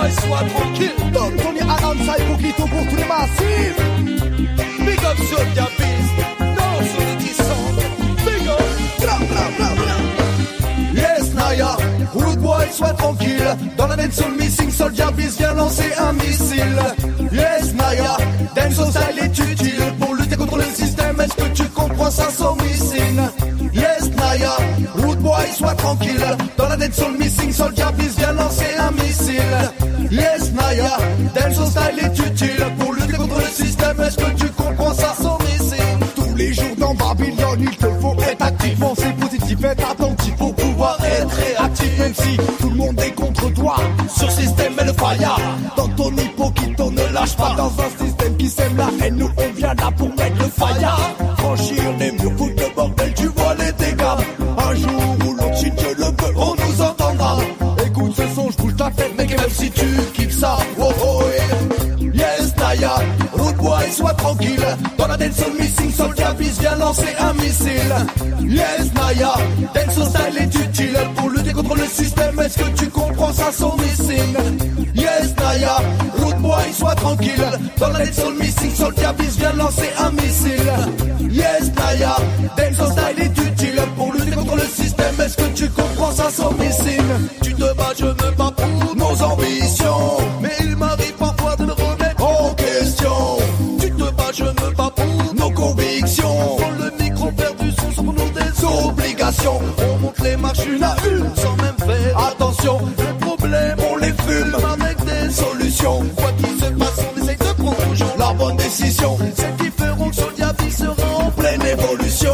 boy, sois tranquille. Don Tony Alan, Psycho pour tous les massifs. Big up Soulja Beast, non sur les 10 Big up, bla bla bla bla. Yes Naya, Rude Boy, sois tranquille. Dans la dancehall missing, Soulja Beast vient lancer un missile. Yes Naya, dancehall style est utile pour lutter contre le système. Est-ce que tu comprends ça, son missing? Yes Naya, Rude Boy, sois tranquille. Dans la dancehall missing, Soulja Beast vient lancer un missile. Yes Naya, dancehall style est utile pour lutter contre le système. Est-ce que tu comprends ça, son missing? Tous les jours dans Babylone, il te faut être actif, penser positif, être attentif pour pouvoir être réactif. Même si tout le monde est contre toi, sur système et le fire. Dans ton hypocrite, ne lâche pas dans un système qui sème la haine. Nous on vient là pour mettre le fire. Franchir les murs, foutre le bordel, tu vois les dégâts. Un jour ou l'autre, si Dieu le veut, on nous entendra. Écoute ce son, je bouge ta tête, mec, et même si tu kiffes ça, oh oh yeah. Yes Naya, Rude Boy, sois tranquille. Dans la dancehall missing, Soulja Beast vient lancer un missile. Yes Naya, dancehall style est utile pour lutter contre le système. Est-ce que tu comprends ça, son missing? Yes Naya, Rude Boy, sois tranquille. Dans la dancehall missing, Soulja Beast vient lancer un missile. Yes Naya, dancehall style est utile pour lutter contre le système. Est-ce que tu comprends ça, son missing? Tu te bats, je me bats pour nos ambitions, mais il m'arrive parfois de me remettre en question. Tu te bats, je me bats pour nos convictions. Dans le micro perdu son sur nos des obligations. On monte les marches une à une sans même faire attention. Les problèmes on les fume avec des solutions. Quoi qu'il se passe, on essaye de prendre toujours la bonne décision. Celles qui feront que Soulja Beast sera en pleine évolution.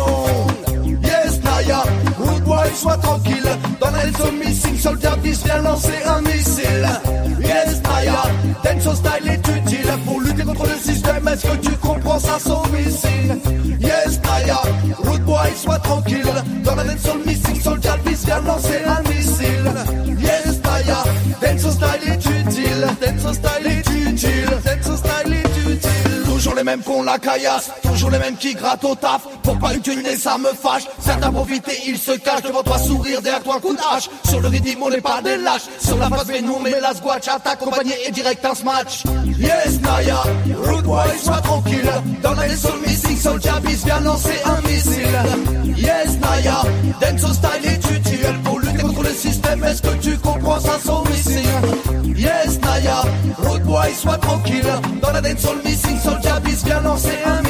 Yes Naya, Rude Boy, sois tranquille. Dans la dancehall missing, Soulja Beast vient lancer un missile. Yes Naya, dancehall style est utile pour lutter contre le système. Est-ce que tu comprends ça, son missile? Yes Naya, Rude Boy, sois tranquille. Dans la dancehall missing, Soulja Beast vient lancer un missile. Yes Naya, dancehall style est utile. Dancehall style est utile. Dancehall style est utile. Toujours les mêmes qu'on la caillasse, toujours les mêmes qui grattent au taf. Pour pas utiliser ça me fâche. Certains profitent et ils se cachent. Devant toi sourire, derrière toi un coup de hache. Sur le rythme on n'est pas des lâches. Sur la face mais nous on met la squash. Attaque compagnie et direct un smash. Yes Naya, Rude Boy, sois tranquille. Dans la dancehall missing, Soulja Beast vient lancer un missile. Yes Naya, dancehall style est utile pour lutter contre le système. Est-ce que tu comprends ça, son missing? Yes Naya, Rude Boy, sois tranquille. Dans la dancehall missing, Soulja Beast vient lancer un